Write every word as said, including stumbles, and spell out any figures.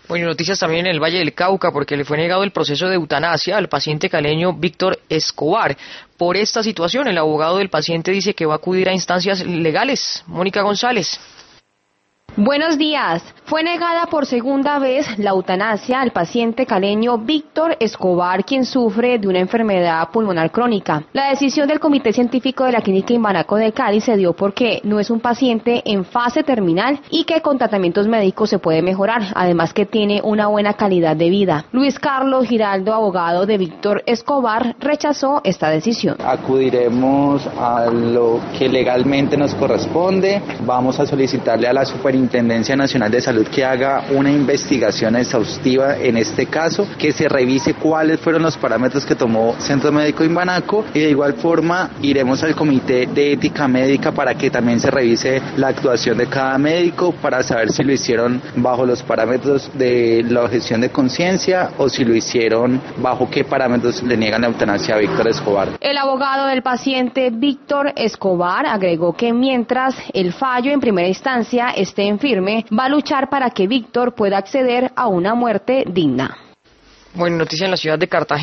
Bueno, noticias también en el Valle del Cauca porque le fue negado el proceso de eutanasia al paciente caleño Víctor Escobar. Por esta situación, el abogado del paciente dice que va a acudir a instancias legales. Mónica González. Buenos días. Fue negada por segunda vez la eutanasia al paciente caleño Víctor Escobar, quien sufre de una enfermedad pulmonar crónica. La decisión del Comité Científico de la Clínica Imbanaco de Cali se dio porque no es un paciente en fase terminal y que con tratamientos médicos se puede mejorar, además que tiene una buena calidad de vida. Luis Carlos Giraldo, abogado de Víctor Escobar, rechazó esta decisión. Acudiremos a lo que legalmente nos corresponde. Vamos a solicitarle a la Superintendencia Intendencia Nacional de Salud que haga una investigación exhaustiva en este caso, que se revise cuáles fueron los parámetros que tomó Centro Médico Imbanaco y de igual forma iremos al Comité de Ética Médica para que también se revise la actuación de cada médico para saber si lo hicieron bajo los parámetros de la objeción de conciencia o si lo hicieron bajo qué parámetros le niegan la eutanasia a Víctor Escobar. El abogado del paciente Víctor Escobar agregó que mientras el fallo en primera instancia esté en firme, va a luchar para que Víctor pueda acceder a una muerte digna. Bueno, noticia en la ciudad de Cartagena.